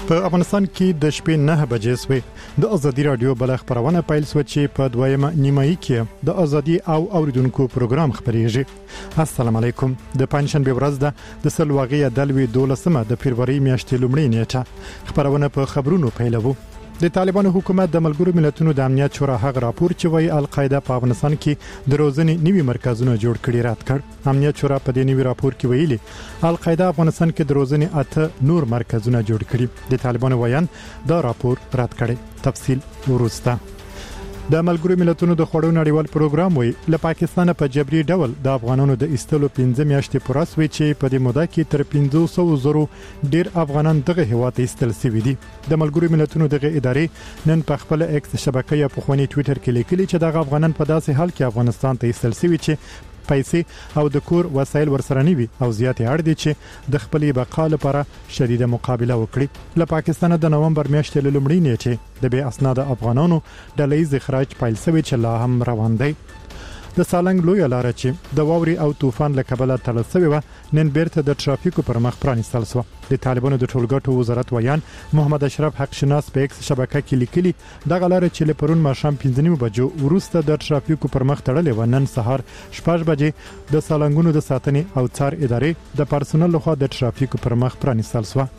په افغانستان کې د شپې 9 بجې سوې د ازادي رادیو بل خبرونه پیل سو چې په دویمه نیمایي کې د ازادي او اوریدونکو پروګرام خبريږي. السلام علیکم. د پنځشنبه ورځ د سلواغې دلوي 12مه د فبراير میاشتې لومړۍ نیټه خبرونه په خبرونو پیلوو. د طالبانو حکومت د ملګرو ملتونو د امنیت شورا هغه راپور چې وايي القاعده په افغانستان کې د روزنې نوي مرکزونه جوړ کړي رات کړ. امنیت شورا په دې نوي راپور کې ویلي القاعده افغانستان کې د روزنې 8 نور مرکزونه جوړ کړي. د طالبانو ویان دا راپور رد کړي. تفصیل ورسته. د ملګرو ملتونو د خوړو نړیوال پروګرام وی له پاکستان په جبري ډول د افغانانو د ایستلو 15 میاشتې پوره شوې چې په دې موده کې تر 500 زرو ډیر افغانان دغه هیواد ایستل شوي دي. د ملګرو ملتونو دغه ادارې نن په خپل ایکس شبکې یا په خونی ټوئیټر کې لیکلي چې دغه افغانان په داسې حال کې افغانستان ته ایستل شوي چې پیسې او د کور وسایل ورسره نیوي او زیات اړ دي چې د خپلې بقا لپاره شدیده مقابله وکړي. له پاکستان د نومبر میاشتې لومړۍ نیټه د بې اسناد افغانانو د لیز اخراج پیل شوی چې لا هم روان دی. د سالنګ لوی لار چې د واوري او طوفان له کبله تړل شوی و نن بیرته د ټرافیکو پر مخ پرانیستل شو. د طالبانو د ټولګټو وزارت ویان محمد اشرف حق شناس په ایکس شبکه کې لیکلي د غلار چې له پرون ماښام 15 بجو وروسته د ټرافیکو پر مخ تړلې و نن سهار 6 بجې د سالنګونو د ساتنې او څار ادارې د پرسونل لخوا د ټرافیکو پر مخ پرانیستل شو.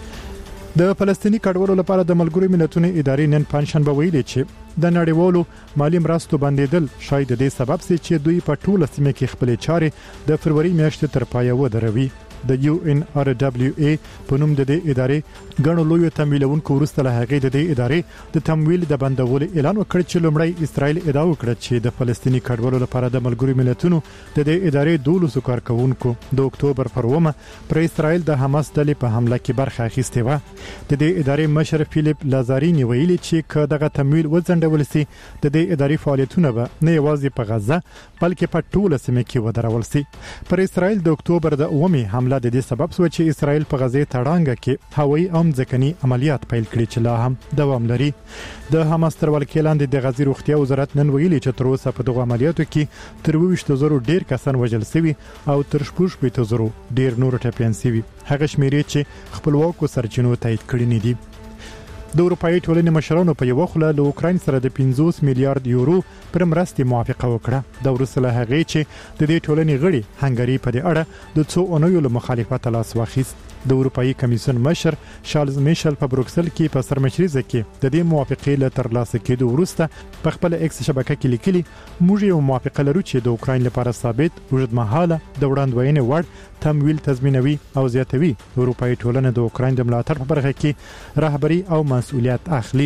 د فلسطینی کډوالو لپاره د ملګرو ملتونو ادارې نن پنځشنبه ویلي چې د نړیوالو مالی مرستو بندیدل شاید د سبب سي چې دوی په ټوله سیمه کې خپل چارې د فروری میاشتې تر پایه ودروي. د UNRWA په نوم د دې ادارې غنو لوی تمویلونکو ورسته له هغې د دې ادارې د تمویل د بندولو اعلان وکړ چې لومړی اسرائیل ادعا وکړه چې د فلسطینی کډوالو لپاره د ملګرو ملتونو د دې ادارې 12 کارکونکو د اکتوبر پر 1 پر اسرائیل د حماس ډلې په حمله کې برخه اخیسته و. د دې ادارې مشر فیلیپ لازارینی ویلي چې دغه تمویل وځنډول سي د دې ادارې فعالیتونه به نه یوازې په غزه بلکې په ټوله سیمه کې ودرول سي. پر اسرائیل د اکتوبر د 1 حمله د دې سبب شو چې اسرائیل په غزه تړانګه کې هوایي او ځمکني عملیات پیل کړي چې لا هم دوام لري. د حماس تر ولکې لاندې د غزې روغتیا وزارت نن ویلي چې تر اوسه په دغه عملیاتو کې تر 20,000 ډیر کسان وژل شوي او تر 15,000 ډیر نور ټپيان شوي. هغه شمیرې چې خپلواکو سرچینو تایید کړي نه دي. د اروپאי ټولنې مشرانو په یو خله له اوکرين سره د 50 میلیارډ یورو پر مرستې موافقه وکړه. د ورسله هغه چې د دې ټولنې غړي هنګری په دې اړه د څو اونیو له مخالفت لاس واخیست. د اروپאי کمیسیون مشر شارلز میشل په بروکسل کې په سرمشريزه کې د دې موافقې له ترلاسه کېدو وروسته په خپل ایکس شبکه کې لیکلي موږ یو موافقه لرو چې د اوکرين لپاره ثابت اوږدمهاله د وړاندوینې وړ تمویل تضمینوي او زیاتوي. اروپאי ټولنه د اوکرين د ملاتړ په برخه کې رهبری او مسؤلیت اخلي.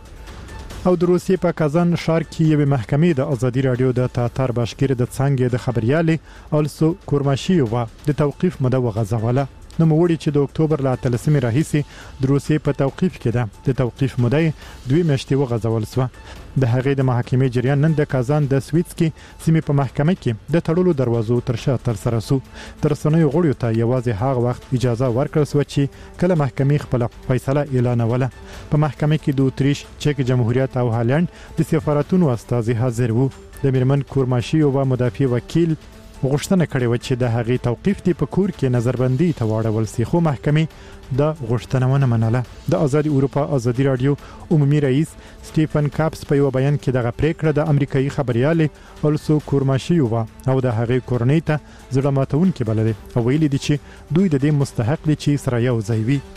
او د روسیې په کازان ښار کې یو محکمې د ازادي رادیو د تاتار باشکیر د څنګه د خبريالي السو کورماشیووا د توقيف مده وغځوله. نو موړي چې د اکتوبر لا 13 راهیسي د روسیې په توقيف کې ده. د توقيف مده 2 میاشتې وغځول شو. د هغې د محاکمې جریان نن د کازان د سویتسکي سیمې په محکمه کې د تړلو دروازو تر شا تر سره سو. تر سنوي غړیو ته یوازې هغه وخت اجازه ورکړل شو چې کله محکمې خپل فیصله اعلانوله. په محکمه کې د اتریش، چک جمهوریت او هالند د سفارتونو استازي حاضر وو. د میرمن کورماشیو و مدافع وکیل غوښتنه کړې و چې د هغې توقيف دی په کور کې نظربندي ته واړول سي خو محکمې د غوښتنه ونه منله. د آزادي اروپا ازادي رادیو عمومي رئیس سټيفن کاپس په یو بیان کې دغه پریکړه د امریکایي خبريالي السو کورماشیووا او د هغې کورنۍ ته زړه ماتونکې بللې او ویلي دي چې دوی د دې مستحق دي چې سره یو ځای وي.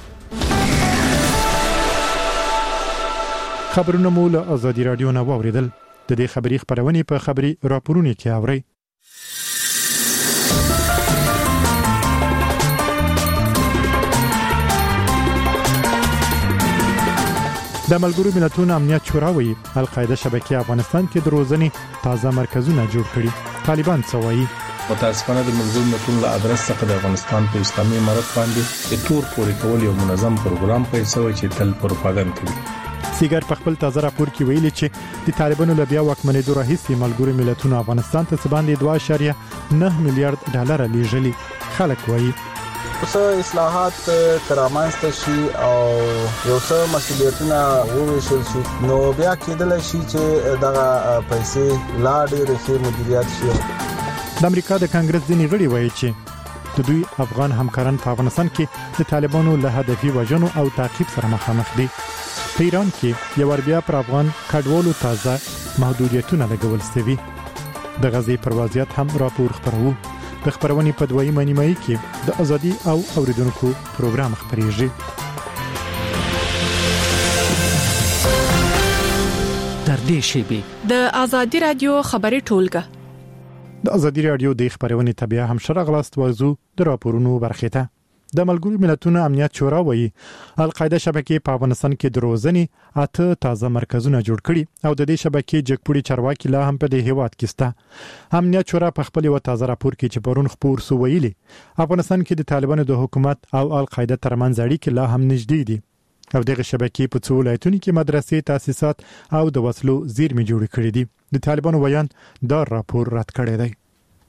خبرونه مو له ازادي رادیو نه واوریدل. د دې خبري خبرونه په خبري راپورونه کې اورئ. د ملګرو ملتونو امنیت شورا وایي القاعده شبکې افغانستان کې د روزنې تازه مرکزونه جوړ کړي. طالبان څه وایي؟ متاسفانه د ملګرو ملتونو له ادرس څخه د افغانستان په اسلامي امارت باندې د تور پورې کول یو منظم پروګرام پیل شوی چې تل پروپاګاندا کوي. سیګر په خپل تازه راپور کې ویلي چې د طالبانو له بیا واکمنېدو راهیسې ملګرو ملتونو افغانستان ته باندې 2.9 میلیارډ ډالر لیږلي. خلک وایي اوس اصلاحات ترامنځته شي او یو څه مسؤلیتونه وویشل شي نو بیا کېدل شي چې دغه پیسې لا ډېر ښه مدیریت شي. د امریکا د کانګرس ځینې غړي وایي چې د دوی افغان همکاران په افغانستان کې د طالبانو له هدفي وژنو او تعقیب سره مخامخ دي. په ایران کې یو بیا پر افغان کډوالو تازه محدودیتونه لګول شوي. د غزې پر وضعیت هم راپور خبرو. د خبرونې په دویمه نیمایي کې د ازادي او اوریدونکو پروګرام خبريږي. تر دې شی د ازادي رادیو خبري ټولګه د ازادي رادیو د خبرونې تابع هم شرغلاست وازو د راپورونو برخه د ملګرو ملتونو امنیت شورا وایي القاعده شبکې په افغانستان کې د روزنې اته تازه مرکزونه جوړ کړي او د دې شبکې جګپوړي چارواکي لا هم په دې هیواد کې سته. امنیت شورا په خپل یو تازه راپور کې چې پرون خبر سو ویلي افغانستان کې د طالبانو د حکومت او القاعده ترمنځ اړیکې لا هم نږدې دي او دغه شبکې په څو ولایتونو کې مدرسې، تاسیسات او د وسلو زیرمې جوړ کړې دي. د طالبانو بیان دا راپور رد کړی دی.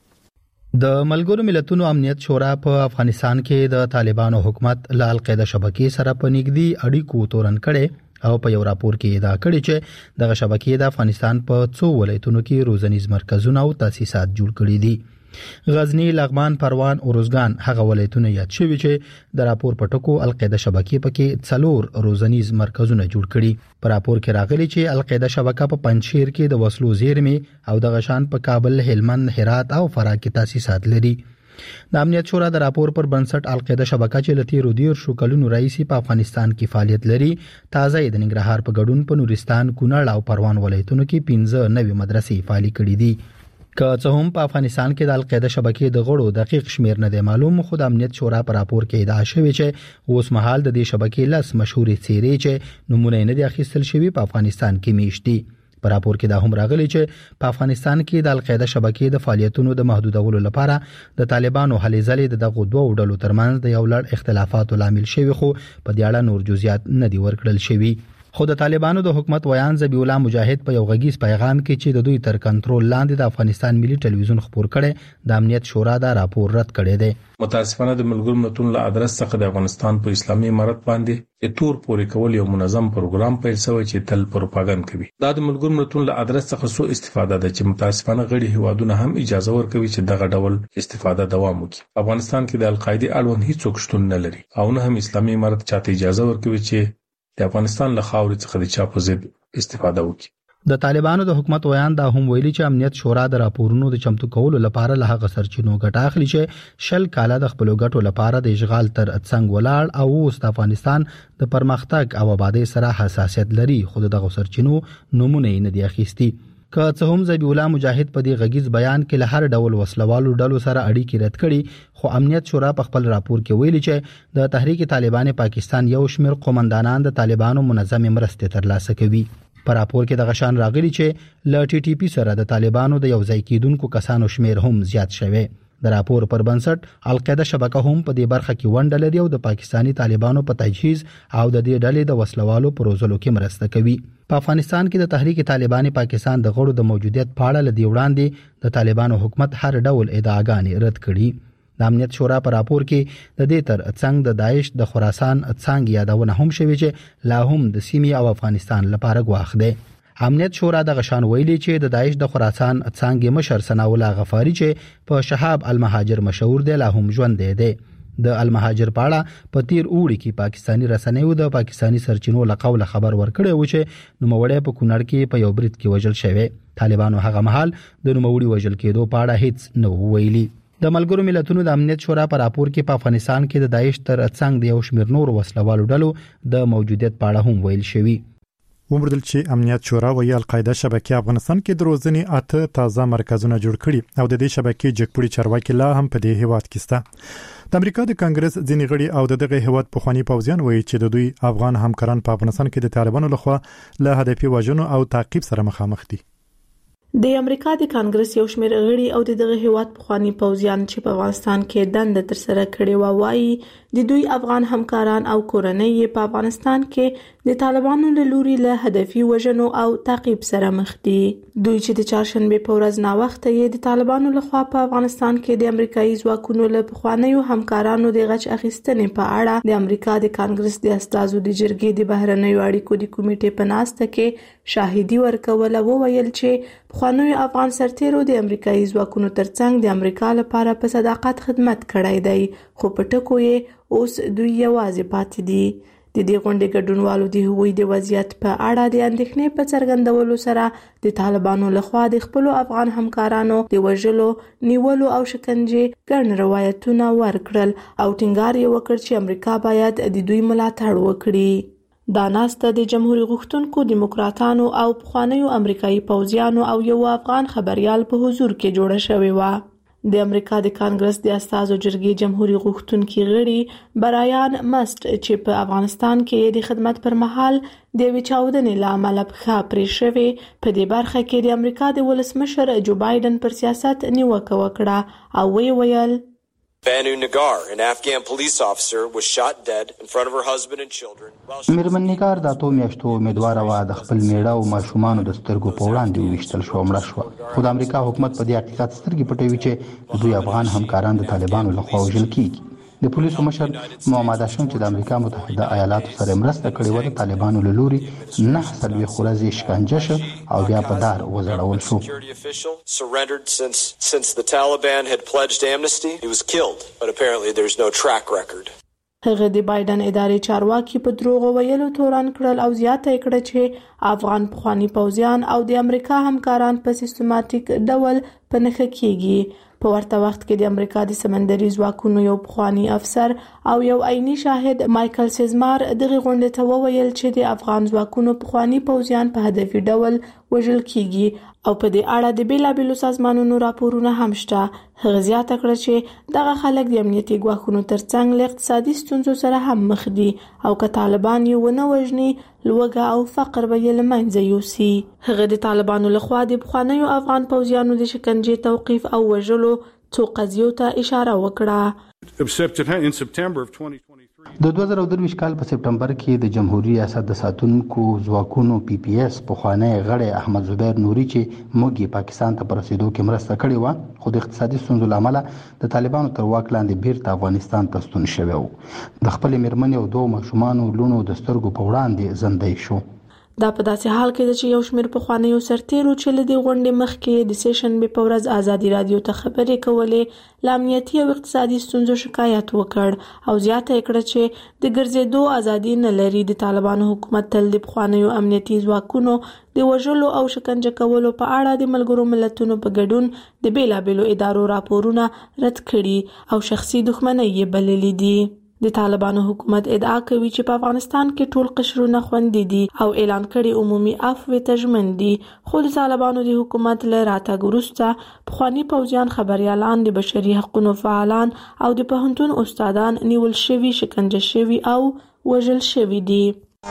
د ملګرو ملتونو امنیت شورا په افغانستان کې د طالبانو حکومت له القاعده شبکې سره په نږدې اړیکو تورن کړي او په یو راپور کې دا کړی چې دغه شبکې د افغانستان په څو ولایتونو کې روزنیز مرکزونه او تاسیسات جوړ کړي دي. غزنی، لغمان، پروان او روزګان هغه ولایتونه یاد شوي چې د راپور په ټکو القاعده شبکې پکې 4 روزنیز مرکزونه جوړ کړي. په راپور کې راغلي چې القاعده شبکه په پنځشیر کې د وسلو زیرمې او د غشان په کابل، هلمند، هرات او فراه کې تاسیسات لري. د امنیت شورا د راپور پر بنسټ القاعده شبکه چې لتی رودیر شو کلونو رئیسي په افغانستان کې فعالیت لري، تازه د ننګرهار په ګډون په نورستان، کونړ او پروان ولایتونو کې 15 نوې مدرسې فعالي کړې دي. که څه هم په افغانستان کې د القاعده شبکې د غړو دقیق شمیر نه دی معلوم، خو د امنیت شورا پر راپور کې ادعا شوې چې اوس مهال د دې شبکې لس مشهور څیرې چې نمونه نه دي اخیستل شوی په افغانستان کې میشتي. په راپور کې دا هم راغلی چې په افغانستان کې د القاعده شبکې د فعالیتونو د محدودولو لپاره د طالبانو هلې ځلې د دغو دوه ډلو ترمنځ د یو لړ اختلافاتو لامل شوی، خو په دې اړه نور جزئیات نه دي ورکړل شوی. خو د طالبانو د حکومت ویان ذبیح الله مجاهد په یو غږیز پیغام کې چې د دوی تر کنټرول لاندې د افغانستان ملي ټلویزیون خبر کړي د امنیت شورا دا راپور رد کړی دی. متاسفانه د ملګرو ملتونو له ادرس څخه د افغانستان په اسلامي امارت باندې د تور پورې کول یو منظم پروګرام پیل شوی چې تل پروپاګاندا کوي. دا د ملګرو ملتونو له ادرس څخه سو استفاده ده چې متاسفانه غړي هیوادونه هم اجازه ورکوي چې دغه ډول استفاده دوام وکړي. افغانستان کې د القاعده اړوند هیڅ شتون نه لري او نه هم اسلامي امارت چاته اجازه ورکوي چې د افغانستان له خاورې څخه د چا په ضد استفاده وکړي. د طالبانو د حکومت ویان دا هم ویلي چې امنیت شورا د راپورونو د چمتو کولو لپاره له هغه سرچینو ګټه اخلي چې شل کاله د خپل ګټو لپاره د اشغال تر څنګ ولاړ او اوس د افغانستان د پرمختګ او آبادی سره حساسیت لري، خو دغه سرچینو نمونه نه دي اخیستي. که څه هم ذبیح الله مجاهد په دې غږیز بیان کې له هر ډول وسلوالو ډلو سره اړیکې رد کړي، خو امنیت شورا په خپل راپور کې ویلي چې د تحریک طالبان پاکستان یو شمېر قومندانان د طالبانو منظمې مرستې ترلاسه کوي. په راپور کې د غشان راغلي چې ل ټي ټي پی سره د طالبانو د یو ځای کېدونکو کسانو شمیر هم زیات شوی. د راپور پر بنسټ القاعده شبکه هم په دې برخه کې ونډه لري او د پاکستانی طالبانو په تجهیز او د دې ډلې د وسلوالو پر روزلو کې مرسته کوي. په افغانستان کې د تحریک طالبان پاکستان د غړو د موجودیت په اړه لدی وړاندې د طالبانو حکومت هر ډول ادعاګانې رد کړي. د امنیت شورا په راپور کې د دې تر څنګ د داعش د خراسان څنګه یادونه هم شوی چې لا هم د سیمې او افغانستان لپاره ګواښ دی. امنیت شورا د غشان ویلي چې د داعش د خراسان څنګه مشر ثناءالله غفاری چې په شهاب المهاجر مشهور دی لا هم ژوند دی. د المهاجر په اړه په تیر اوړي کې پاکستانی رسنیو د پاکستانی سرچینو له قوله خبر ورکړی و چې نوموړی په کونړ کې په یو برید کې وژل شوی. طالبانو هغه مهال د نوموړي وژل کېدو په اړه هیڅ نه ویلي. د ملګرو ملتونو د امنیت شورا په راپور کې په افغانستان کې د داعش تر څنګ د یو شمېر نور وسلوالو ډلو د موجودیت په اړه هم ویل شوی. ومردل چې امنیت شورا ویل القاعده شبکې افغانستان کې د روزنې اته تازه مرکزونه جوړ کړي او د دې شبکې جګپوړي چارواکي لا هم په دې هیواد کې سته. د امریکا د کانګرس ځینې غړي او دغه هیواد پخوانی پوځیان وایي چې د دوی افغان همکاران په افغانستان کې د طالبانو لخوا له هدفي وژنو او تعقیب سره مخامخ دي. د امریکا د کانګرس یو شمېر غړي او دغه هیواد پخوانی پوځیان چې په افغانستان کې دند تر سره کړي وایي د دوی افغان همکاران او کورنۍ په افغانستان کې د طالبانو له لوري له هدفي وژنو او تعقیب سره مخ دي. دوی چې د چهارشنبه په ورځ نا وخت یې د طالبانو لخوا په افغانستان کې د امریکایي ځواکونو له پخوانیو همکارانو د غچ اخیستنې په اړه د امریکا د کانګرس د استازو د جرګې د بهرنیو اړیکو د کمیټې په ناسته کې شاهدي ورکول او ویل چې پخوانیو افغان سرتیرو د امریکایي ځواکونو ترڅنګ د امریکا لپاره په صداقت خدمت کړی دی، خو په ټکو یې اوس دوی یوازې پاتې دي. د دې غونډې ګډونوالو د هغوی د وضعیت په اړه د اندېښنې په څرګندولو سره د طالبانو لخوا د خپلو افغان همکارانو د وژلو، نیولو او شکنجې ګڼ روایتونه ورکړل او ټینګار یې وکړ چې امریکا باید د دوی ملاتړ وکړي. دا ناسته د جمهوریت غوښتونکو دیموکراتانو او پخوانیو امریکایي پوځیانو او یو افغان خبريال په حضور کې جوړه شوې وه. د امریکا د کانګرس د استازو جرګې جمهوریت غوښتونکي غړي برایان مست چې په افغانستان کې د خدمت پر مهال د یوې چاودنې له امله پښه پرې شوې، په دې برخه کې د امریکا د ولسمشر جو بایدن پر سیاست نیوکه وکړه او ویل Banu Nagar, an Afghan police officer, was shot dead in front of her husband and children. میرمن نگار د 8 میاشتو امیدواره و د خپل میړه او ماشومانو د سترګو په وړاندې وشتل شو مړه شو، خو د امریکا حکومت په دې حقیقت سترګې پټوي چې دوی افغان همکاران د طالبانو لخوا وژل کیږي. د پولیسو مشر محمد هاشم چې د امریکا متحده ایالاتو سره مرسته کړې و د طالبانو له لوري 9 ورځې شکنجه شو او بیا په دار وځړول شو. Since the Taliban had pledged amnesty, he was killed, but apparently there's no track record. هغه د بایدن ادارې چارواکي په دروغ ویلو تورن کړل او زیاته کړه چې افغان پخوانی پوځیان او د امریکا همکاران په سیستماتیک ډول په نښه کیږي. په ورته وخت کې د امریکا د سمندري ځواکونو یو پخوانی افسر او یو عیني شاهد مایکل سیزمار دغه غونډې ته وویل چې د افغان ځواکونو پخوانی پوځیان په هدفي ډول وژل کیږي او په دې اړه د بیلابیلو سازمانونو راپورونه هم شته. هغه زیاته کړه چې دغه خلک د امنیتي ګواښونو ترڅنګ له اقتصادي ستونزو سره هم مخ دي او که طالبان یې ونه وژني لوږه او فقر به یې له منځه یوسي. هغه د طالبانو لخوا د پخوانیو افغان پوځیانو د شکنجې توقیف او وژلو څو قضیو ته اشاره وکړه. د 2023 کال په سپټمبر کې د جمهوریت ریاست د ساتونکو ځواکونو PPS پخوانی غړی احمد زبیر نوري چې موږ پاکستان ته پر رسیدو کې مرسته کړې و، خو د اقتصادي ستونزو له امله د طالبانو تر واک لاندې بیرته افغانستان ته ستون شوی و. د خپل میرمنې او 2 ماشومانو لونو د سترګو په وړاندې زندۍ شو. دا په داسې حال کې چې یو شمېر پخوانیو سرتیرو چې له دې غونډې مخکې د سیشنبې په ورځ ازادي رادیو ته خبرې کولې له امنیتي او اقتصادي ستونزو شکایت وکړ او زیاته کړه چې د ګرځېدو ازادي نه لري. د طالبانو حکومت تل د پخوانیو امنیتي ځواکونو د وژلو او شکنجه کولو په اړه د ملګرو ملتونو په ګډون د بیلابیلو ادارو راپورونه رد کړي او شخصي دښمنۍ یې بللي دي. د طالبانو حکومت ادعا کوي چې په افغانستان کې ټول قشرونه خوندي دي او اعلان کړي عمومي عفو ته ژمن دي، خو د طالبانو د حکومت له راتګ وروسته پخواني پوځیان، خبريالان، د بشري حقوقو فعالان او د پوهنتون استادان نیول شوي، شکنجه شوي او وژل شوي دي.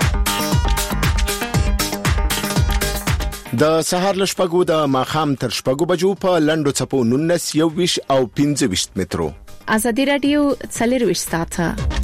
د سهار لشپګو د ماخام تر شپګو بجو په لندو چپو 19 21 او 25 مترو. ازادي رادیو 24 ساعته.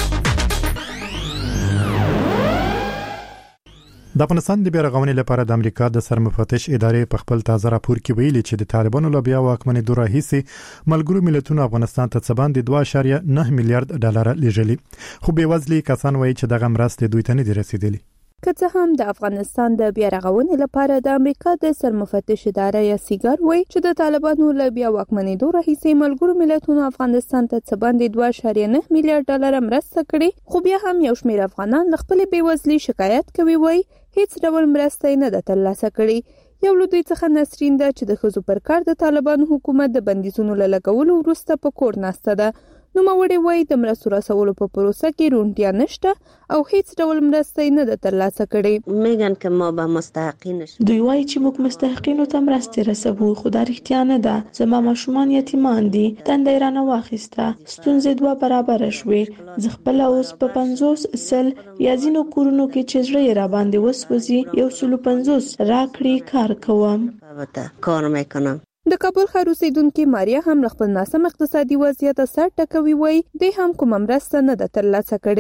د افغانستان د بیرغونې لپاره د امریکا د سرمفتش ادارې په خپل تازه راپور کې ویلي چې د طالبانو لوبیا واکمنې دوره هیڅ ملګرو ملتونو افغانستان ته څباندې 2.9 میلیارډ ډالر لېږلي، خو بېوزلي کسان وایي چې دغه مرستې دوی ته نه دي رسیدلي. که څه هم د افغانستان د بیارغونې لپاره د امریکا د سرمفتش اداره یا سیګار وایي چې د طالبانو له بیا واکمنېدو راهیسې ملګرو ملتونو افغانستان ته څه باندې 2.9 میلیارډ ډالر مرسته کړې، خو بیا هم یو شمېر افغانان له خپلې بېوزلۍ شکایت کوي، وایي هیڅ ډول مرسته نه ده ترلاسه کړې. یو له دوی څخه نسرین ده چې د ښځو پر کار د طالبانو حکومت د بندیزونو له لګولو وروسته په کور ناسته ده. نوموړې وایي د مرستو رسولو په پروسه کې روڼتیا نشته او هیڅ ډول مرسته نه ده ترلاسه کړې. میگن که ما به مستحقین دوی وایي چې موږ مستحقینو ته مرستې رسوو، خو دا رښتیا نه ده. زما ماشومان یتیمان دي، دنده یې رانه واخیسته، ستونزې 2 برابره شوې. زه خپله اوس په 50 سل یا ځینو کورونو کې چې زړه یې را باندې وسوځي 150 راکړي کار کوم. کار میکنم. د کابل ښار اوسیدونکې ماریا هم له خپل ناسم اقتصادي وضعیت سر ټکوي، وایي دوی هم کومه مرسته نه ده ترلاسه کړې.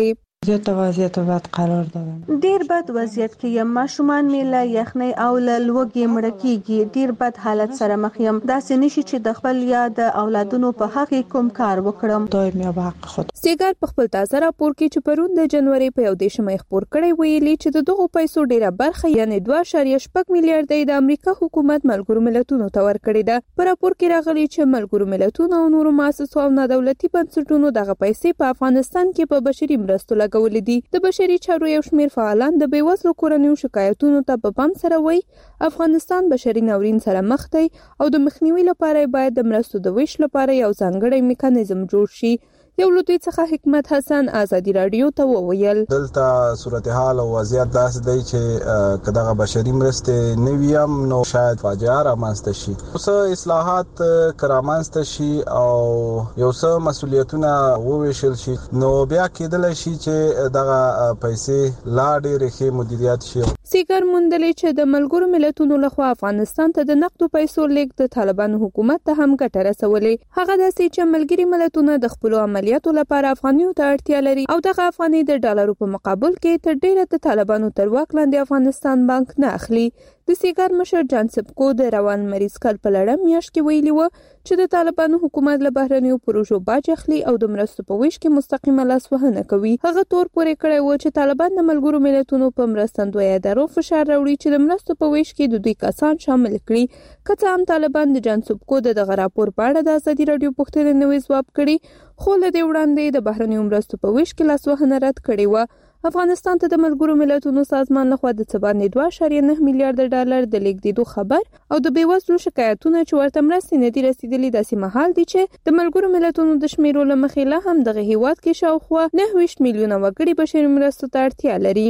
زیات وضعیت بد قرار دادن. ډیر بد وضعیت کې یم، ماشومان مې له یخنۍ او له لوږې مړه کیږي. ډیر بد حالت سره مخ یم. داسې نشي چې د خپل یا د اولادونو په حق کوم کار وکړم. دایم یا حق خود. سیګار په خپل تازه راپور کې چې پرون د جنوري په 1 خبر کړی ویلي چې د دغو پیسو ډیره برخه یعنی 2.8 میلیارډ د امریکا حکومت ملګرو ملتونو ته ورکړي ده. په راپور کې راغلي چې ملګرو ملتونو او نورو مؤسسو او نادولتي بنسټونو دغه پیسې په افغانستان کې په بشري مرستو لګولې دي. د بشري چارو یو شمېر فعالان د بیوزلو کورنیو شکایتونو ته په پام سره وایي افغانستان بشري ناورین سره مخ دی او د مخنیوي لپاره باید د مرستو د ویش لپاره یو ځانګړی میکانیزم جوړ شي. یو له دوی څخه حکمت حسن ازادي رادیو ته وویل دلته صورتحال او وضعیت داسې دی چې کداغه بشري مرستې نویم نو شاید فاجعه رامنځته شي. اوس اصلاحات کرامنځته شي او یو څه مسولیتونه وویشل شي نو بیا کېدل شي چې دغه پیسې لا ډېر ښه مدیریت شي. سیګر موندلې چې د ملګرو ملتونو لخوا افغانستان ته د نقدو پیسو لیږد د طالبانو حکومت ته هم ګټه رسولې. هغه داسې چې ملګري ملتونه د خپل عملیاتو لپاره افغانیو ته اړتیا لري او دغه افغاني د ډالرو په مقابل کې تر ډیره د طالبانو تر واک لاندې افغانستان بانک نه اخلي. د سیګر مشر جان سبکو د روان مریض کال په لړم میاشت کې ویلي و چې د طالبانو حکومت له بهرنیو پروژو باج اخلي او د مرستو په ویش کې مستقیمه لاسوهنه کوي. هغه تور پورې کړی و چې طالبان د ملګرو ملتونو په مرستندویه ادارو فشار راوړي چې د مرستو په ویش کې د دوی کسان شامل کړي. که څه هم طالبان د جان سبکو دغه راپور په اړه د ازادي رادیو پوښتنې نوې ځواب کړي خو له دې وړاندې د بهرنیو مرستو په ویش کې لاسوهنه رد کړې و. افغانستان ته د ملګرو ملتونو سازمان لخوا د څبانې 2.9 میلیارډ ډالر د لیږدېدو خبر او د بیوزلو شکایتونه چې ورته مرستې نه دي رسیدلې داسې مهال دي چې د ملګرو ملتونو د شمیرو له مخې لا هم دغه هیواد کې شاوخوا 29 میلیونه وګړي بشري مرستو ته اړتیا لري.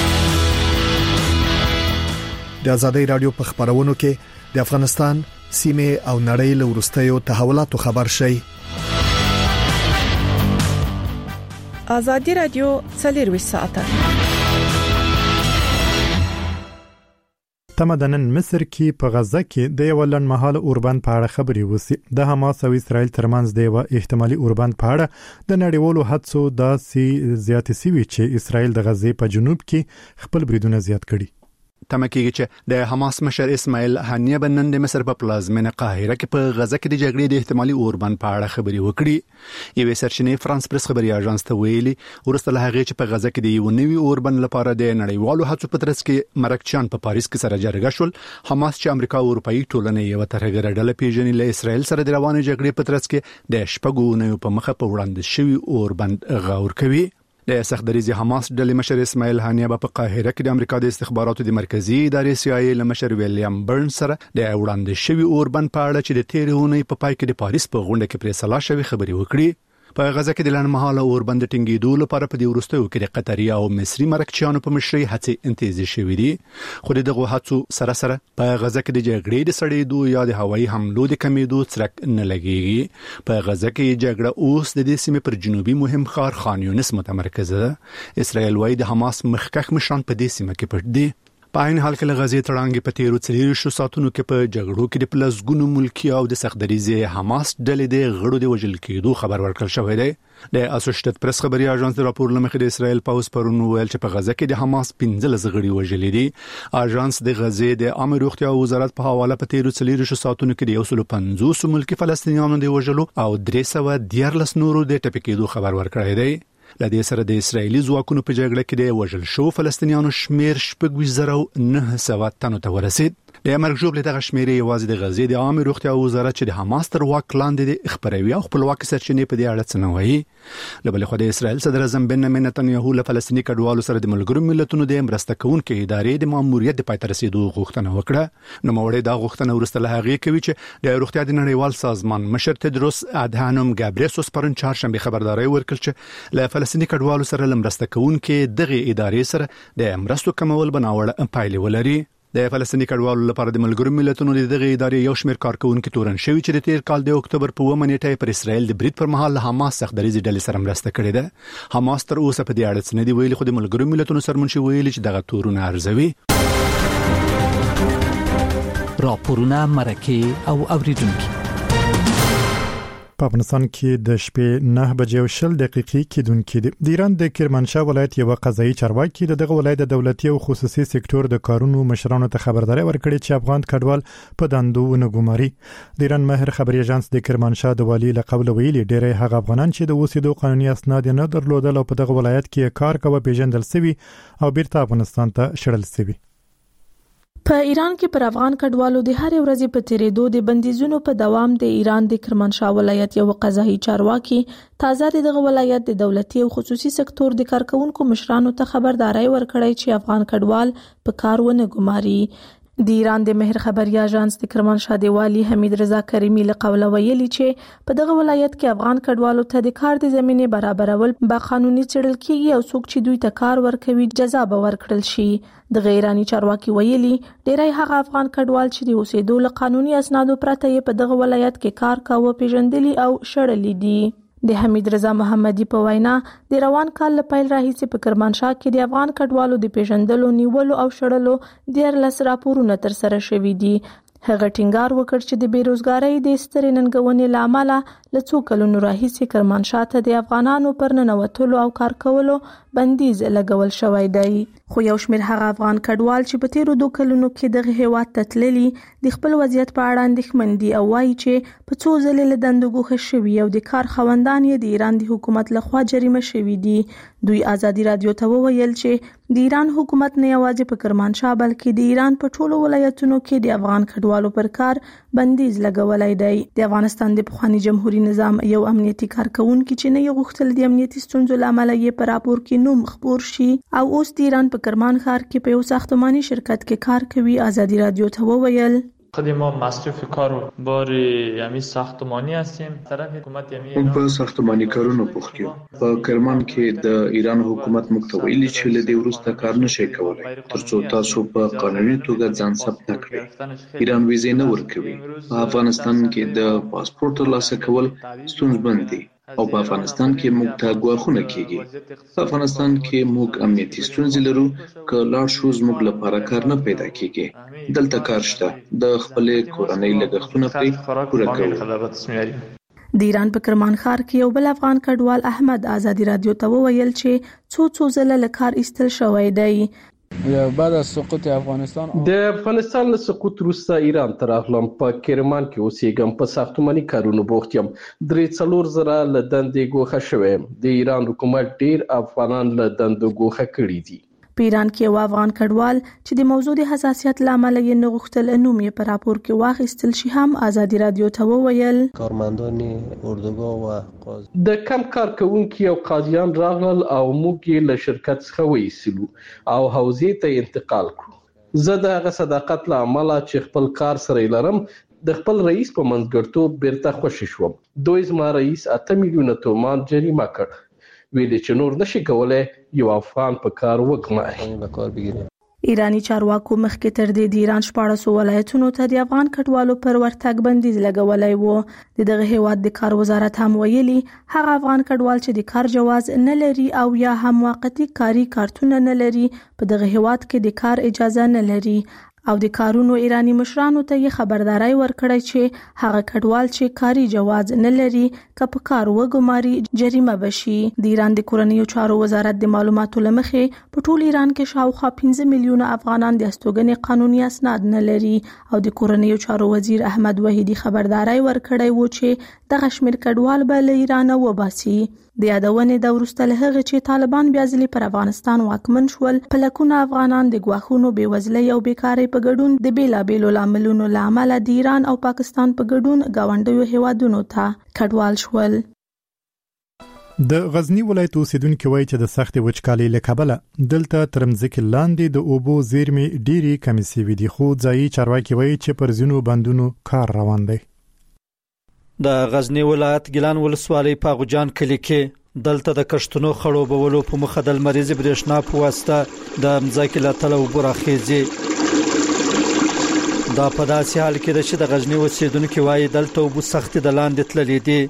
د ازادي رادیو په خبرونو کې د افغانستان سیمه او نړۍ له وروستیو تحولاتو خبر شي. ازادي رادیو 24 ساعته تمدنن مصر کې په غزه کې د یو لنډمهاله اوربند په اړه خبري وسی. د حماس او اسرائیل ترمنځ د یو احتمالي اوربند په اړه د نړیوالو هڅو داسې زیاتې سوي چې اسرائیل د غزې په جنوب کې خپل بریدونه زیات کړي. تمکیږي چې د حماس مشر اسماعیل هانیه بنن د مصر په پلازمینه قاهره کې په غزه کې د جګړې د احتمالي اوربند په اړه خبري وکړي. یوې سرچینې فرانس پریس خبري اژانس ته ویلي ورسته له هغه چې په غزه کې د یو نوي اوربند لپاره د نړیوالو هڅو په ترڅ کې مرکچان په پاریس کې سره جرګه شول. حماس چې امریکا او اروپאי ټولنې یو ترغره ډله پیژنې له اسرائیل سره د روانې جګړې په ترڅ کې د شپږو نوي په مخه په وړاندې شوی اوربند غور کوي. د سختدریزي حماس ډلې مشر اسماعیل هانیه په قاهره کې د امریکا د استخباراتو د مرکزی ادارې CIA له مشر ویلیام برنز سره د وړاندې شوی اوربند په اړه چې د تیرونې په پای کې د پاریس په غونډه کې پرې سلا شوی خبري وکړي. په غزه کې د لنډمهاله اوربند ټینګېدو لپاره په دې وروستیو کې د قطري او مصري مرکچیانو په مشرۍ هڅې انتهازي شوې دي. خو دغه هڅو سره سره په غزه کې د جګړې د سړېدو یا د هوایي حملو د کمیدو څرک نه لګيږي. په غزه کې جګړه اوس د دې سیمې پر جنوبي مهم ښار خان یونس متمرکز ده. اسرائیل وايي د حماس مخکښ مشران په دې سیمه کې پټ دي. په عین حال کې لغزي تړانګې په تیرو 40 ساعتونو کې په جګړو کې د پلسګونو ملکی او د سختدریزي حماس ډلې د غړو د وژل کېدو خبر ورکړل شوی دی. د اسوسییټډ پریس خبري اژانس د راپور لمخې د اسرائیل پاوز پرون ویل چې په غزه کې د حماس 15 غړي وژل دي. اژانس د غزې د عامه روغتیا وزارت په حواله په تیرو 40 ساعتونو کې د 150 ملکی فلسطینیانو د وژلو او 314 نورو د ټپکېدو خبر ورکړی دی. لدې سره د اسرایلی ځواکونو په جګړه کې د وژل شو فلسطینیانو شمیر 9,900 تنو ته ورسید. د امریکا جوړ دغه شمیرې یوازې د غزې د عامه روغتیا وزارت چې د حماس تر واک لاندې د خبروي او خپلواکي سرچینې په دې اړه څه نه وایي. له بل خوا د اسرایل صدر اعظم بنیامین نتنیاهو له فلسطیني کډوالو سره د ملګرو ملتونو د مرسته کوونکې ادارې د ماموریت د پاتې رسیدو غوښتنه وکړه. نو موړې دا غوښتنه ورسته له هغه کوي چې د روغتیا د نړیوال سازمان مشر تدروس ادهانوم ګابریسوس پرون چهارشنبه خبرداري ورکړه چې له فلسطیني کډوالو سره مرسته کوونکې دغه ادارې سره د مرستو کمول بناوړه پایلې ولري. د فلسطیني کډوالو لپاره د ملګرو ملتونو دغه ادارې یو شمېر کارکونکو تورن شوی چې د تیر کال د اکتوبر په 1 نیټه پر اسرائیل د برید پر مهال حماس سختدریزي ډلې سره مرسته کړې ده. حماس تر اوسه په دې اړه څه نه دی ویلي خو د ملګرو ملتونو سرمنشي ویلي چې دغه تورونه ارزوي. راپورونه مرکه او اوریدونکو په افغانستان کې د شپې 9:10 کېدونکې دي. د ایران د کرمانشاه ولایت یو قضایي چارواکي دغه ولایت د دولتي او خصوصي سکتور د کارونو مشرانو ته خبرداري ورکړې چې افغان کډوال په دندو ونه ګماري. د ایران ماهر خبري ایجنس د کرمانشاه د والی له قبل ویلي ډېری هغه افغانان چې د اوسېدو قانوني اسناد نه درلودل او په دغه ولایت کې کار کوي پیژندل شوی او بیرته افغانستان ته شړل شوی. په ایران کې پر افغان کډوالو د هر ورځې په تیریدو د بندیزونو په دوام د ایران د کرمانشاه ولایت یو قضایي چارواکي تازه دغه ولایت د دولتي او خصوصي سکتور د کارکونکو مشرانو ته خبرداري ورکړی چې افغان کډوال په کار ونه ګماري. د ایران د مهر خبري اژانس د کرمانشاه دی والی حمید رضا کریمی له قوله ویلي چې په دغه ولایت کې افغان کډوالو ته د کار د زمینه برابرول با قانوني چړل کیږي او څوک چې دوی ته کار ورکوي جزا به ورکړل شي. د غیرانی چارواکي ویلي ډیری هغه افغان کډوال چې د اوسېدو له قانوني اسنادو پرته په دغه ولایت کې کار کاوه پیژندلي او شړلې دي. د حمید رضا محمدي په وینا د روان کال له پیل راهیسې په کرمانشاه کې د افغان کډوالو د پیژندلو نیولو او شړلو ډېر لس راپورونه تر سره شوي دي. هغه ټینګار وکړ چې د بیروزګارۍ د سترې ننګونې لامل له څو کلونو راهیسې کرمانشاه ته د افغانانو پر ننوتلو او کار کولو بندیز لګول شوی دی. خو یو شمېر هغه افغان کډوال چې په تیرو 2 کلونو کې دغه هیواد ته تللي د خپل وضعیت په اړه اندېښمن دي او وایي چې په څو ځلې له دندو ګوښه شوي او د کار خاوندان یې د ایران د حکومت لخوا جریمه شوي دي. دوی ازادي رادیو ته وویل چې د ایران حکومت نه یوازې په کرمانشاه بلکې د ایران په ټولو ولایتونو کې د افغان کډوالو پر کار بندیز لګولای دی. د افغانستان د پخوانی جمهوریت نظام یو امنیتي کارکونکي چې نه غوښتل د امنیتي ستونزو لامل یې په راپور کې نوم خبر شي او اوس د ایران په کرمان ښار کې په یو ساختماني شرکت کې کار کوي. ازادي رادیو ته وویل خود ما مصرف کار و بار یعنی ساختمانی هستیم طرف حکومت یعنی په ساختمانی کارونو بوخت یو. په کرمان کې د ایران حکومت مکتویلی چې له دې وروسته کار نشي کولای ترڅو تاسو په قانوني توګه ځان ثبت کړئ. ایران ویزه نه ورکوي. په افغانستان کې د پاسپورت ترلاسه کول ستونزمن دي او په افغانستان کې موږ ته ګواښونه کیږي. په افغانستان کې موږ امنیتي ستونزې لرو که لاړ شو زموږ لپاره کار نه پیدا کیږي. دلته کار شته د خپل کورنۍ لګښتونه پرې پوره کوو. د ایران په کرمان ښار کې یو بل افغان کډوال احمد ازادي رادیو ته وویل چې څو ځله له کار ایستل شوی دی. بعد از سقوط افغانستان د افغانستان له سقوط وروسته ایران ته راغلم. په کرمان کې اوسېږم. په ساختماني کارونو بوخت یم. 3-4 زره له دندې ګوښه شوم. د ایران حکومت ډیر افغانان له دندو ګوښه کړي دي. په ایران کې یو افغان کډوال چې د موضوع د حساسیت لامل یې نه غوښتل نوم یې په راپور کې واخیستل شي هم ازادي رادیو ته وویل کارمندان اردوګاه او قاضي د کم کار کوونکي او قاضیان راغلل او موږ یې له شرکت څخه وایستلو او حوزې ته انتقال کړو. زه د هغه صداقت له امله چې خپل کار سره لرم د خپل رئیس په منځګړیتوب بیرته خوشی شوم. دوی زما رئیس 8 میلیونه تومان جریمه کړ. ویل چې نور نشي کولای یو افغان په کار وګماري. ایرانی چارواکو مخکې تر دې د ایران 14 ولایتونو ته د افغان کډوالو پر ورتګ بندیز لګولای وو. دغه هیواد د کار وزارت هم ویلي هغه افغان کډوال چې د کار جواز نه لري او یا هم موقتی کاری کارتونه نه لري په دغه هیواد کې د کار اجازه نه لري او د کارونو ایرانی مشرانو ته یې خبرداري ورکړی چې هغه کډوال چې کاری جواز نه لري که په کار وګماري جریمه بشي. د ایران د کورنیو چارو وزارت د معلوماتو لمخې په ټول ایران کې شاوخوا 15 میلیونه افغانان د استوګنې قانوني اسناد نه لري او د کورنیو چارو وزیر احمد وحیدی خبرداري ورکړی و چې دغه شمېر کډوال به له ایران وباسي. د یادونې د وروسته له هغه چې طالبان بیا ځلې پر افغانستان واکمن شول په لکونه افغانان د ګواښونو بېوزلۍ او بیکارۍ په ګډون د بیلابېلو لاملونو له امله د ایران او پاکستان په ګډون ګاونډیو هیوادونو ته کډوال شول. د غزنی ولایت اوسیدونکو وایي چې د سخت وچکالۍ له کبله دلته تر مځکې لاندې د اوبو زیرمې ډېری کمې شوي دي خو ځایي چارواکي وایي چې پر ځینو بندونو کار روان دی. د غزنی ولایت ګیلان ولسوالۍ په غوجان کلی کې دلته د کښتونو خړوبولو په مخه د لمریز برېښنا په واسطه د مځکې له تله اوبه راخېږي. دا په داسې حال کې ده چې د غزنی اوسیدونکو وایي دلته اوبه سختې د لاندې تللې دي.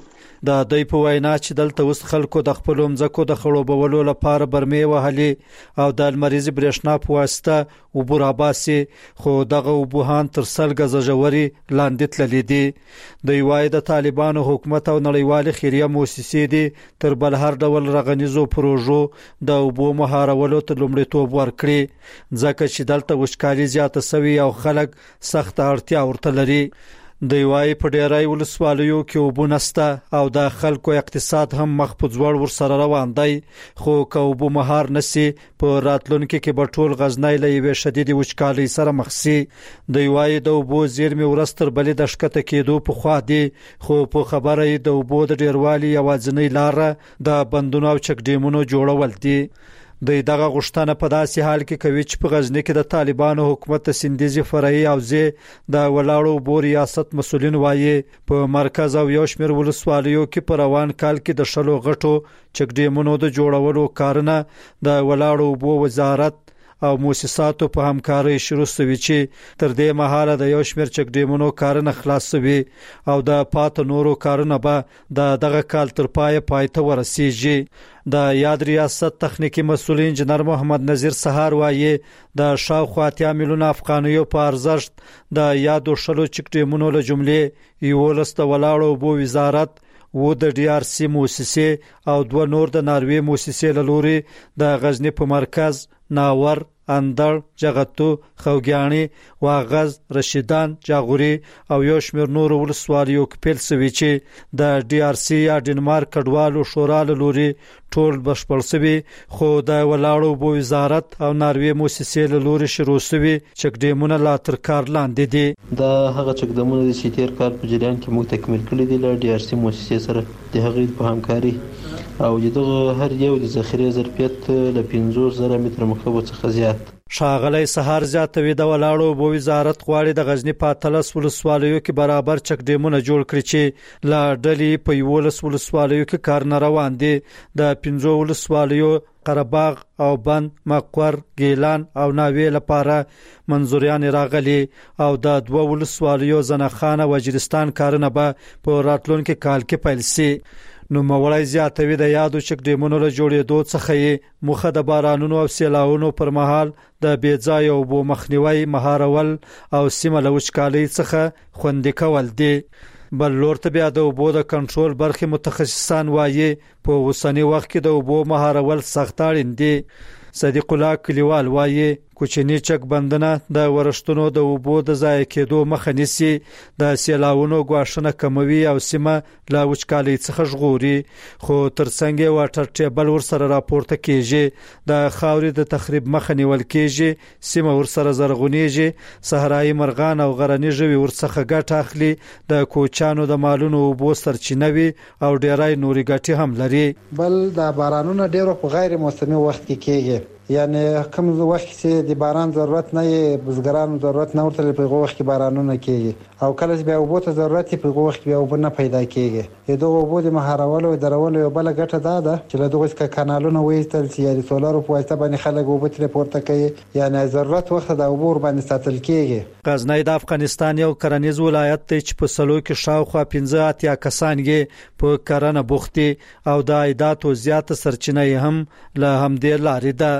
د دوی په وینا چې دلته اوس خلکو د خپل مځکو د خړوبولو لپاره برمې وهلې او د لمریز برېښنا په واسطه اوبه راباسي، خو دغه اوبهان تر 100 غزه ژوري لاندې تللي دي. دوی وايي د طالبانو حکومت او نړیوال خیریه موسسې دي تر بل هر ډول رغنیزو پروژو د اوبو مهارولو ته لومړیتوب ورکړي، ځکه چې دلته وچکالي زیاته شوې او خلک سخت اړتیا ورته لري. دوی وايي په ډیری ولسوالیو کې اوبه نشته او د خلکو اقتصاد هم مخ په ځوړ ورسره روان دی، خو که اوبه مهار نشي په راتلونکي کې به ټول غزنی له یوې شدیدې وچکالۍ سره مخ شي. دوی وايي د اوبو زیرمې ورځ تر بلې د ښکته کېدو په خوا دي، خو په خبره یې د اوبو د ډیروالي یوازینۍ لاره د بندونو او چک ډیمونو جوړول دي. دوی دغه غوښتنه په داسې حال کې کوي چې په غزنی کې د طالبانو حکومت سندیزي فرعي او زی د ولاړو اوبو ریاست مسؤلین وايي په مرکز او یو شمېر ولسوالیو کې په روان کال کې د شلو غټو چک ډیمونو د جوړولو کارونه د ولاړو اوبو وزارت او مؤسساتو په همکارۍ شروع شوي چې تر دې مهاله د یو شمېر چک ډیمونو کارونه خلاص شوي او د پات نورو کارونه به دغه کال تر پای ته ورسیږي. د یاد ریاست تخنیکی مسؤل انجنیر محمد نذیر سهار وايي د شاوخوا 80 میلیونه افغانیو په ارزښت د یادو شلو چک ډیمونو له جملې یو لست ولاړو اوبو وزارت و د DRC موسسې او 2 نور د ناروی موسسې له لوري د غزنی په مرکز ناور، اندړ، جغتو، خوګیانی، واغز، رشیدان، جاغوري او یو شمېر نور ولسوالیو کې پیل شوي چې د DRC یا ډنمارک کډوالو شورا له لوري ټول بشپړ شوي، خو د ولاړو اوبو وزارت او ناروی موسسې له لوري شروع شوي چک ډیمونه لا تر کار لاندې دي. دا هغه چک ډیمونه چې تیر کال په جریان کې موږ تکمیل کړي دي له DRC موسسې سره د هغې په همکاري او دغه هر یو د ذخیره ظرفیت له 50,000 متر مکعب څخه زیات. ښاغلی سهار زیاتوي د ولاړو اوبو وزارت غواړي د غزنی په 13 ولسوالیو کې برابر چک ډیمونه جوړ کړي چې لا ډلې په 11 ولسوالیو کې کار نه روان دي. د 15 ولسوالیو قرهباغ او بند، مقور، ګیلان او ناوې لپاره منظوریان راغلي او د 2 ولسوالیو زنخانه وزیرستان کارونه به په راتلونکي کال کې پیل شي. نو موړی زیاتوي د یادو چک ډیمونو له جوړېدو څخه یې موخه د بارانونو او سیلاونو پر مهال د بېځایه اوبو مخنیوي، مهارول او سیمه له وچکالۍ څخه خوندي کول دي. بل لور ته بیا د اوبو د کنټرول برخې متخصصان وايي په اوسنی وخت کې د اوبو مهارول سخت اړین دي. صدیق الله کلیوال وايي کوچنی چک بندونه د ورښتونو د اوبو د ضایع کېدو مخه نیسي، د سیلاونو ګواښونه کموي او سیمه له وچکالۍ څخه ژغوري، خو ترڅنګ واټر ټیبل ورسره راپورته کیږي، د خاورې د تخریب مخه نیول کیږي، سیمه ورسره زرغونیږي، صحرایي مرغان او غرني ژوي ورڅخه ګټه اخلي، د کوچانو د مالونو اوبو سرچینه وي او ډیرای نوري ګټې هم لري. بل د بارانونو ډیرو په غیر موسمي وخت کې کیږي، یعنی کوم وخت چې د باران ضرورت نه وي، بزګرانو ضرورت نه ورته په هغه وخت کې بارانونه کیږي او کله چې بیا اوبو ته ضرورت په هغه وخت بیا اوبه نه پیدا کیږي. دغه اوبو د مهارولو او درولو یو بل ګټه ده چې له دغه څخه کانالونه وایستل چې یعنی سولر په واسطه باندې خلک اوبه تر پورته کوي، یعنی ضرورت وخت د اوبو باندې ساتل کیږي. غزنی د افغانستان یو کرنیز ولایت دی چې په سلو کې شاوخوا 15 کسان یې په کرنه بوخت دي او د عایداتو زیاته سرچینه هم له همدې لارې ده.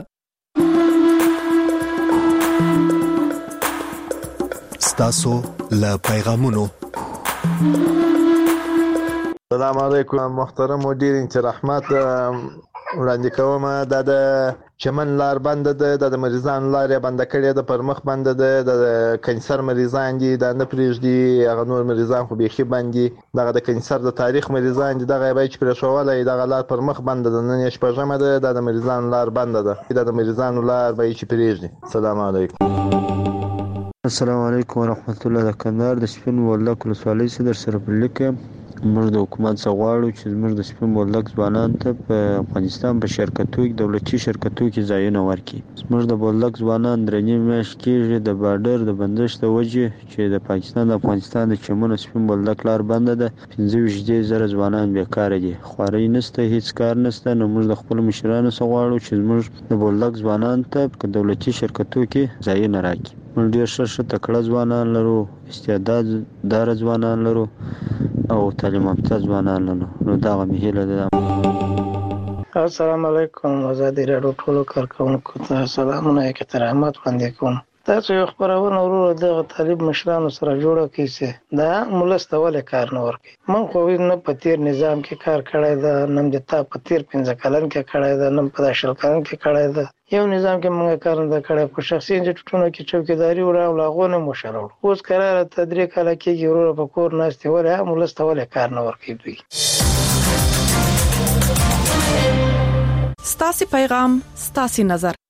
ستاسو له پیغامونو. السلام علیکم محترم مدیر انجنیر رحمت وړاندې کوم د چمن لار بند ده، د مریضان لار بند کړي ده، پر مخ بند ده، د کینسر مریضان دي، د نه پریږدي هغه نور مریضان خو بيخي باندې دغه د کینسر د تاریخ مریضان دي، دغه به چې پرښولای دغه لار پر مخ بند ده، نن شپږمه ده، د مریضان لار بند ده، د مریضان لار به چې پریږدي. السلام علیکم. السلام علیکم ورحمت الله. د کندهار د سپین بولدک ولسوالۍ څخه در سره په لیکه موږ د حکومت څخه غواړو چې موږ د سپین بولدک ځوانانو ته په افغانستان په شرکتو کې دولتي شرکتو کې ځایونه ورکړي. موږ د بولدک ځوانان درې میاشتې کېږي د بارډر د بندش د وجې چې د پاکستان د افغانستان د چمن سپین بولدک لار بنده ده، 25,000 ځوانان بیکاره دي، خواري نشته، هیڅ کار نشته. نو موږ د خپل مشرانو څخه غواړو چې موږ د بولدک ځوانانو ته په دولتي شرکتو کې ځایونه راکړي. موږ ډیر ښه تکړه ځوانان لرو، استعداد دار ځوانان لرو او تعلیم یافته ځوانان لرو. نو دا غو هیله ده. السلام علیکم. آزادی رادیو ټولو کارکونکو ته سلامونه احترامات وړاندې کوم. تاسو یو خبرونه ورور د طالب مشرانو سره جوړه کیسه دا ملستول کار نه ورکي. من خو نه په تیر نظام کې کار کړی دا، نن د تا په تیر 15 کلن کې کړی دا، نن په 10 کلن کې کړی دا. یو نظام کې موږ کار نه کړی، په شخصي انجټونو کې چوکیداری او لاغونه مشرول. اوس قرار تدریک کله کې ورور په کور ناشته وره ملستول کار نه ورکي دوی. ستاسو پیغام ستاسو نظر